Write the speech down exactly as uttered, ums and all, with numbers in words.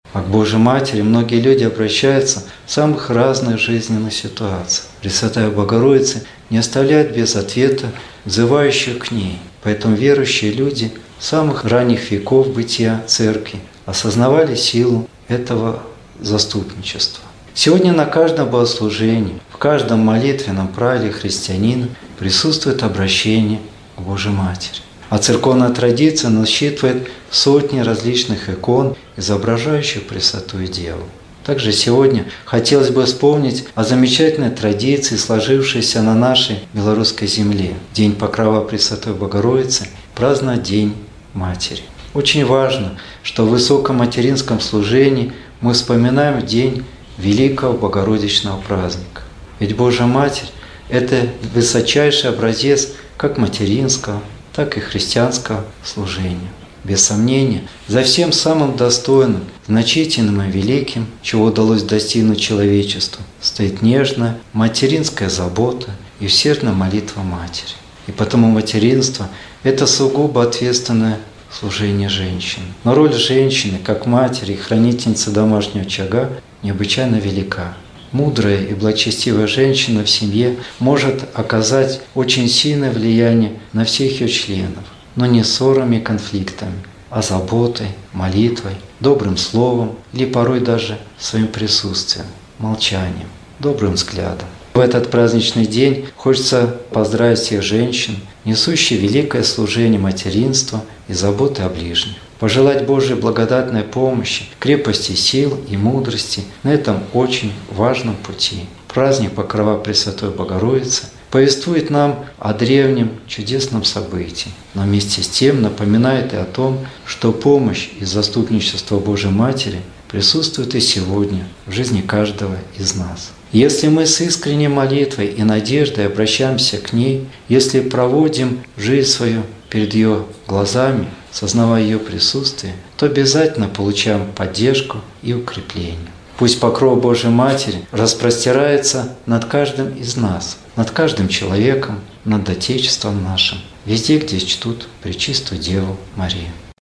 А к Божьей Матери многие люди обращаются в самых разных жизненных ситуациях. Пресвятая Богородица не оставляет без ответа взывающих к ней. Поэтому верующие люди с самых ранних веков бытия Церкви осознавали силу этого заступничества. Сегодня на каждом богослужении, в каждом молитвенном правиле христианина присутствует обращение к Божьей Матери. А церковная традиция насчитывает сотни различных икон, изображающих Пресвятую Деву. Также сегодня хотелось бы вспомнить о замечательной традиции, сложившейся на нашей белорусской земле. День Покрова Пресвятой Богородицы праздновать День Матери. Очень важно, что в высоком материнском служении мы вспоминаем день великого Богородичного праздника. Ведь Божья Матерь – это высочайший образец как материнского, так и христианского служения. Без сомнения, за всем самым достойным, значительным и великим, чего удалось достигнуть человечеству, стоит нежная материнская забота и усердная молитва Матери. И потому материнство – это сугубо ответственное служение женщины. Но роль женщины, как матери и хранительницы домашнего очага, необычайно велика. Мудрая и благочестивая женщина в семье может оказать очень сильное влияние на всех ее членов, но не ссорами и конфликтами, а заботой, молитвой, добрым словом или порой даже своим присутствием, молчанием, добрым взглядом. В этот праздничный день хочется поздравить всех женщин, несущих великое служение материнства и заботы о ближних. Пожелать Божьей благодатной помощи, крепости сил и мудрости на этом очень важном пути. Праздник Покрова Пресвятой Богородицы повествует нам о древнем чудесном событии, но вместе с тем напоминает и о том, что помощь и заступничество Божьей Матери присутствует и сегодня в жизни каждого из нас. Если мы с искренней молитвой и надеждой обращаемся к ней, если проводим жизнь свою перед ее глазами, сознавая ее присутствие, то обязательно получаем поддержку и укрепление. Пусть покров Божьей Матери распростирается над каждым из нас, над каждым человеком, над Отечеством нашим, везде, где чтут Пречистую Деву Марию.